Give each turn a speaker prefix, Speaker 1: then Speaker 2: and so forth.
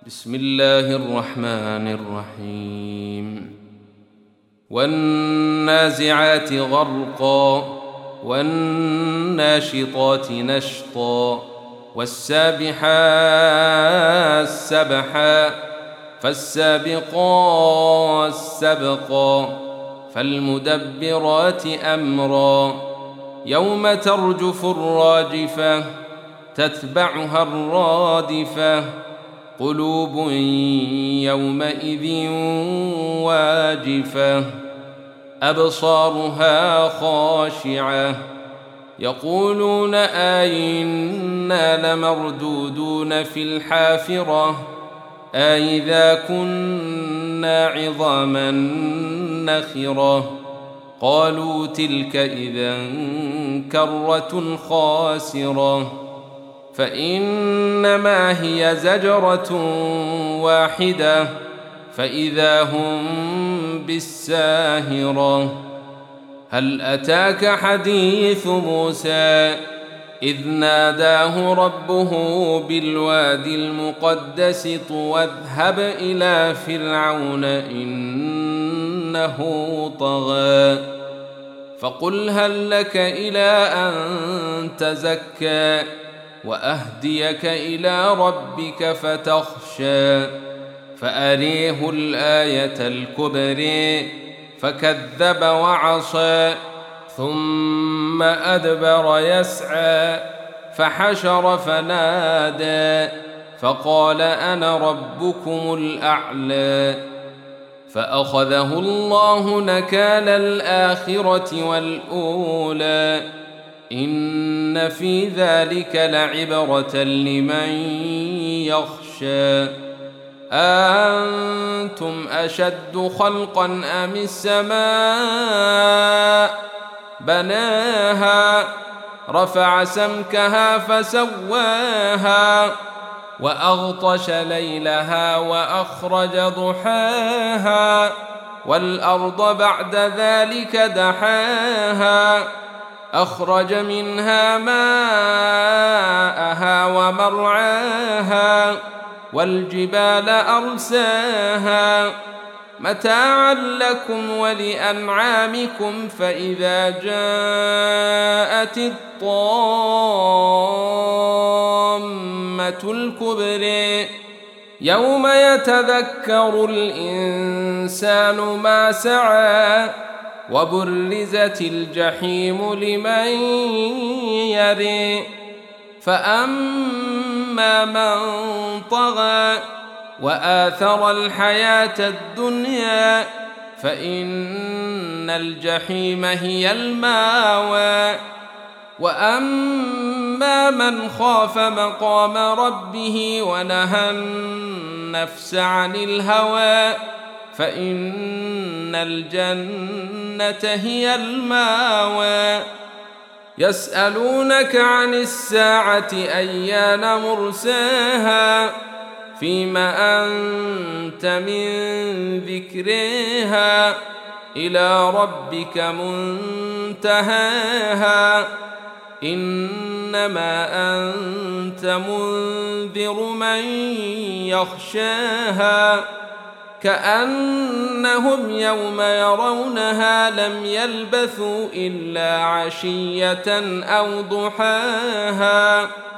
Speaker 1: بسم الله الرحمن الرحيم والنازعات غرقا والناشطات نشطا والسابحات سبحا فالسابقات سبقا فالمدبرات أمرا يوم ترجف الراجفة تتبعها الرادفة قلوب يومئذ واجفة أبصارها خاشعة يقولون أئنا لمردودون في الحافرة أئذا كنا عظاما نخرة قالوا تلك إذا كرة خاسرة فإنما هي زجرة واحدة فإذا هم بالساهرة هل أتاك حديث موسى إذ ناداه ربه بالوادي المقدس طوى اذهب إلى فرعون إنه طغى فقل هل لك إلى أن تزكى وأهديك إلى ربك فتخشى فأريه الآية الكبرى فكذب وعصى ثم أدبر يسعى فحشر فنادى فقال أنا ربكم الأعلى فأخذه الله نكال الآخرة والأولى إن في ذلك لعبرة لمن يخشى أنتم أشد خلقا أم السماء بناها رفع سمكها فسواها وأغطش ليلها وأخرج ضحاها والأرض بعد ذلك دحاها أخرج منها ماءها ومرعاها والجبال أرساها متاعا لكم ولأنعامكم فإذا جاءت الطامة الكبرى يوم يتذكر الإنسان ما سعى وبرزت الجحيم لمن يرى فأما من طغى وآثر الحياة الدنيا فإن الجحيم هي الماوى وأما من خاف مقام ربه ونهى النفس عن الهوى فإن الجنة هي الماوى يسألونك عن الساعة أيان مرساها فيما أنت من ذكرها إلى ربك منتهاها إنما أنت منذر من يخشاها كأنهم يوم يرونها لم يلبثوا إلا عشية أو ضحاها